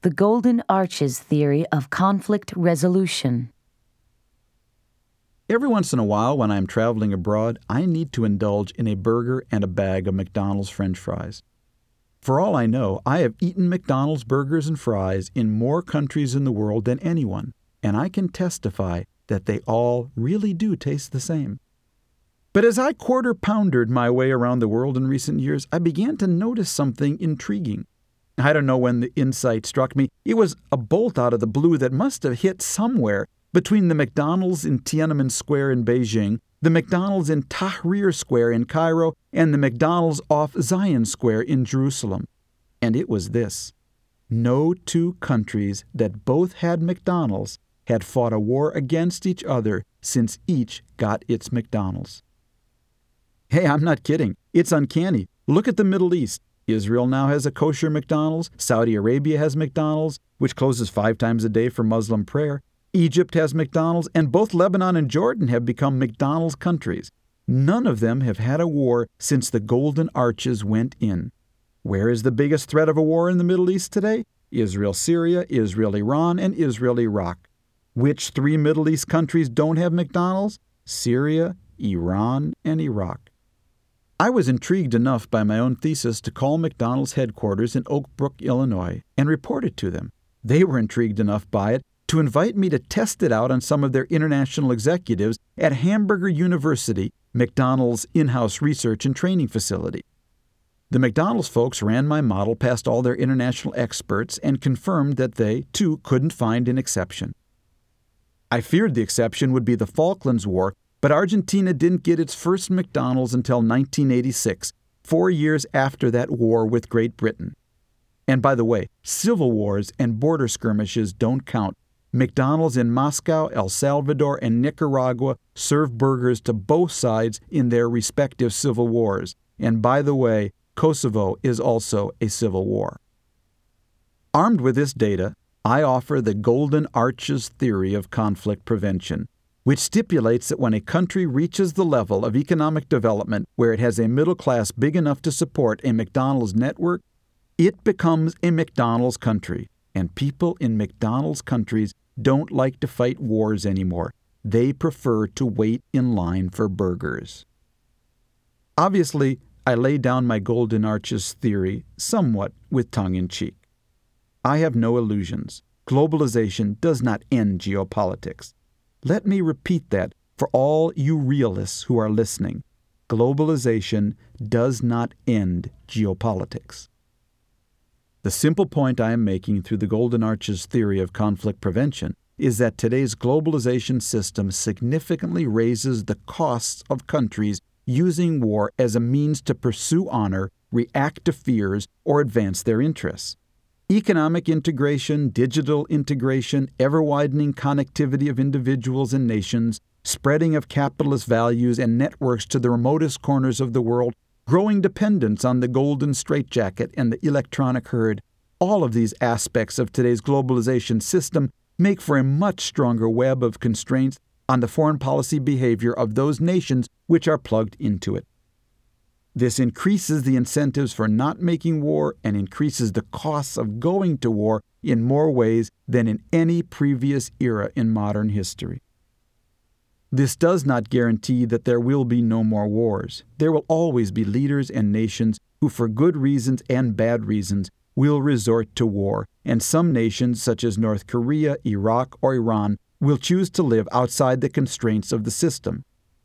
The Golden Arches Theory of Conflict Resolution. Every once in a while, when I'm traveling abroad, I need to indulge in a burger and a bag of McDonald's French fries. For all I know, I have eaten McDonald's burgers and fries in more countries in the world than anyone, and I can testify that they all really do taste the same. But as I quarter-poundered my way around the world in recent years, I began to notice something intriguing. I don't know when the insight struck me. It was a bolt out of the blue that must have hit somewhere between the McDonald's in Tiananmen Square in Beijing, the McDonald's in Tahrir Square in Cairo, and the McDonald's off Zion Square in Jerusalem. And it was this: no two countries that both had McDonald's had fought a war against each other since each got its McDonald's. Hey, I'm not kidding. It's uncanny. Look at the Middle East. Israel now has a kosher McDonald's. Saudi Arabia has McDonald's, which closes 5 times a day for Muslim prayer. Egypt has McDonald's, and both Lebanon and Jordan have become McDonald's countries. None of them have had a war since the Golden Arches went in. Where is the biggest threat of a war in the Middle East today? Israel-Syria, Israel-Iran, and Israel-Iraq. Which 3 Middle East countries don't have McDonald's? Syria, Iran, and Iraq. I was intrigued enough by my own thesis to call McDonald's headquarters in Oak Brook, Illinois, and report it to them. They were intrigued enough by it to invite me to test it out on some of their international executives at Hamburger University, McDonald's in-house research and training facility. The McDonald's folks ran my model past all their international experts and confirmed that they, too, couldn't find an exception. I feared the exception would be the Falklands War, but Argentina didn't get its first McDonald's until 1986, 4 years after that war with Great Britain. And by the way, civil wars and border skirmishes don't count. McDonald's in Moscow, El Salvador, and Nicaragua served burgers to both sides in their respective civil wars. And by the way, Kosovo is also a civil war. Armed with this data, I offer the Golden Arches theory of conflict prevention, which stipulates that when a country reaches the level of economic development where it has a middle class big enough to support a McDonald's network, it becomes a McDonald's country, and people in McDonald's countries don't like to fight wars anymore. They prefer to wait in line for burgers. Obviously, I lay down my Golden Arches theory somewhat with tongue-in-cheek. I have no illusions. Globalization does not end geopolitics. Let me repeat that for all you realists who are listening. Globalization does not end geopolitics. The simple point I am making through the Golden Arches theory of conflict prevention is that today's globalization system significantly raises the costs of countries using war as a means to pursue honor, react to fears, or advance their interests. Economic integration, digital integration, ever-widening connectivity of individuals and nations, spreading of capitalist values and networks to the remotest corners of the world, growing dependence on the golden straitjacket and the electronic herd, all of these aspects of today's globalization system make for a much stronger web of constraints on the foreign policy behavior of those nations which are plugged into it. This increases the incentives for not making war and increases the costs of going to war in more ways than in any previous era in modern history. This does not guarantee that there will be no more wars. There will always be leaders and nations who, for good reasons and bad reasons, will resort to war, and some nations, such as North Korea, Iraq, or Iran, will choose to live outside the constraints of the system.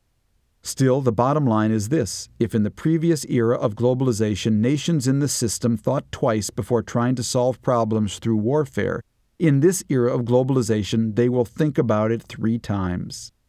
Still, the bottom line is this: if in the previous era of globalization nations in the system thought twice before trying to solve problems through warfare, in this era of globalization they will think about it 3 times.